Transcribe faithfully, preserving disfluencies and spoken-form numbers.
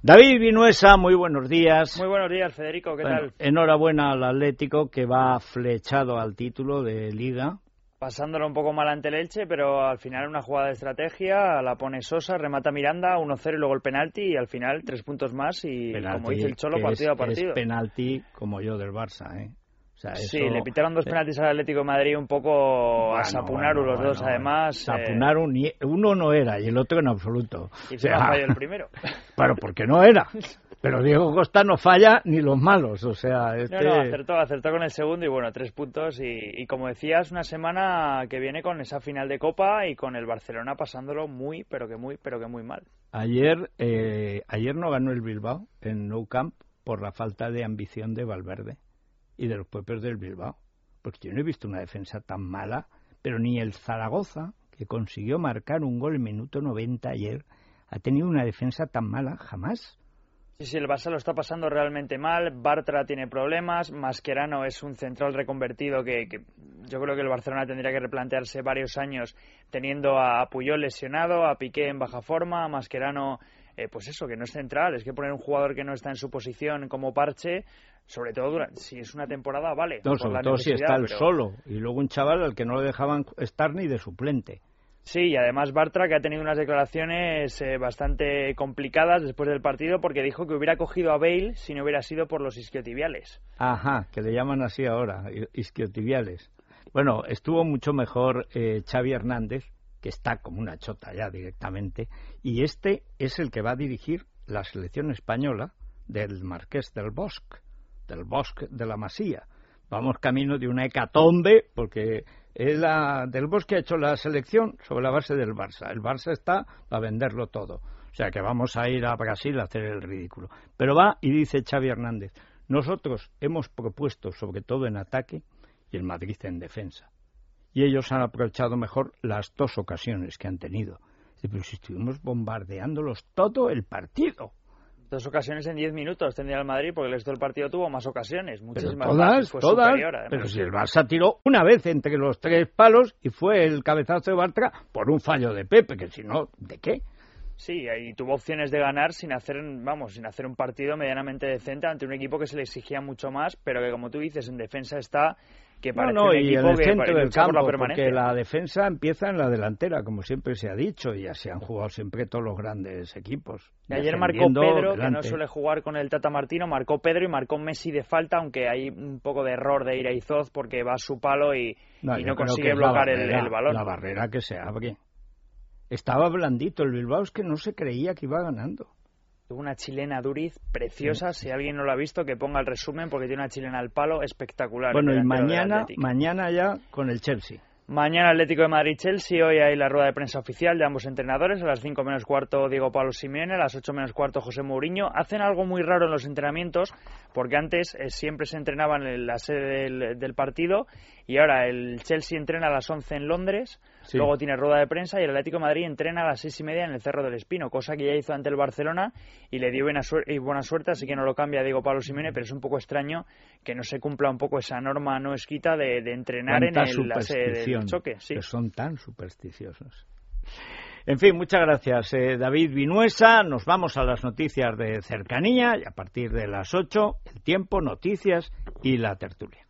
David Vinuesa, muy buenos días. Muy buenos días, Federico, ¿qué bueno, tal? Enhorabuena al Atlético, que va flechado al título de Liga. Pasándolo un poco mal ante el Elche, pero al final una jugada de estrategia, la pone Sosa, remata Miranda, uno cero y luego el penalti, y al final tres puntos más y, penalti, como dice el Cholo, partido es, a partido. Es penalti como yo del Barça, ¿eh? O sea, sí, eso... le pitaron dos penaltis al Atlético de Madrid un poco bueno, a Sapunaru bueno, los bueno, dos, bueno. además. Sapunaru, eh... uno no era y el otro en absoluto. Y o sea, falló el primero. Pero porque no era. Pero Diego Costa no falla ni los malos, o sea... Este... No, no, acertó, acertó con el segundo y bueno, tres puntos. Y, y como decías, una semana que viene con esa final de Copa y con el Barcelona pasándolo muy, pero que muy, pero que muy mal. Ayer, eh, ayer no ganó el Bilbao en Nou Camp por la falta de ambición de Valverde y de los propios del Bilbao. Porque yo no he visto una defensa tan mala, pero ni el Zaragoza, que consiguió marcar un gol en minuto noventa ayer, ha tenido una defensa tan mala jamás. Sí, sí, el Barça lo está pasando realmente mal, Bartra tiene problemas, Mascherano es un central reconvertido que, que yo creo que el Barcelona tendría que replantearse varios años teniendo a Puyol lesionado, a Piqué en baja forma, a Mascherano, eh, pues eso, que no es central, es que poner un jugador que no está en su posición como parche, sobre todo durante, si es una temporada, vale. No, sobre todo si está él pero... solo, y luego un chaval al que no le dejaban estar ni de suplente. Sí, y además Bartra, que ha tenido unas declaraciones eh, bastante complicadas después del partido, porque dijo que hubiera cogido a Bale si no hubiera sido por los isquiotibiales. Ajá, que le llaman así ahora, isquiotibiales. Bueno, estuvo mucho mejor eh, Xavi Hernández, que está como una chota ya directamente, y este es el que va a dirigir la selección española del Marqués del Bosque, del Bosque de la Masía. Vamos camino de una hecatombe, porque él ha, del Bosque ha hecho la selección sobre la base del Barça. El Barça está para venderlo todo. O sea que vamos a ir a Brasil a hacer el ridículo. Pero va y dice Xavi Hernández, nosotros hemos propuesto sobre todo en ataque y el Madrid en defensa. Y ellos han aprovechado mejor las dos ocasiones que han tenido. Dice, pero si estuvimos bombardeándolos todo el partido. Dos ocasiones en diez minutos tendría el Madrid, porque el resto del partido tuvo más ocasiones, muchísimas pero todas, más, fue todas, superior, además. Pero si el Barça tiró una vez entre los tres palos y fue el cabezazo de Bartra por un fallo de Pepe, que si no, ¿de qué? Sí, y tuvo opciones de ganar sin hacer, vamos, sin hacer un partido medianamente decente ante un equipo que se le exigía mucho más, pero que, como tú dices, en defensa está que parece no, no, un y equipo en el que centro del campo, la permanencia. Porque la defensa empieza en la delantera, como siempre se ha dicho, y así han jugado siempre todos los grandes equipos. Y ayer marcó Pedro, delante. que no suele jugar con el Tata Martino, marcó Pedro y marcó Messi de falta, aunque hay un poco de error de Iraizoz porque va a su palo y no, y no consigue bloquear barrera, el, el balón. La barrera que se abre. Estaba blandito el Bilbao, es que no se creía que iba ganando. Tuvo una chilena Duriz preciosa, sí. Si alguien no lo ha visto que ponga el resumen porque tiene una chilena al palo espectacular. Bueno, y mañana, mañana ya con el Chelsea. Mañana Atlético de Madrid-Chelsea, hoy hay la rueda de prensa oficial de ambos entrenadores, a las cinco menos cuarto Diego Pablo Simeone, a las ocho menos cuarto José Mourinho. Hacen algo muy raro en los entrenamientos, porque antes eh, siempre se entrenaban en la sede del, del partido, y ahora el Chelsea entrena a las once en Londres, sí. Luego tiene rueda de prensa, y el Atlético de Madrid entrena a las seis y media en el Cerro del Espino, cosa que ya hizo ante el Barcelona, y le dio buena, suer- y buena suerte, así que no lo cambia Diego Pablo Simeone, pero es un poco extraño que no se cumpla un poco esa norma no escrita de, de entrenar en el, la sede del choque. Sí. Que son tan supersticiosos. En fin, muchas gracias, eh, David Vinuesa. Nos vamos a las noticias de cercanía y a partir de las ocho, el tiempo, noticias y la tertulia.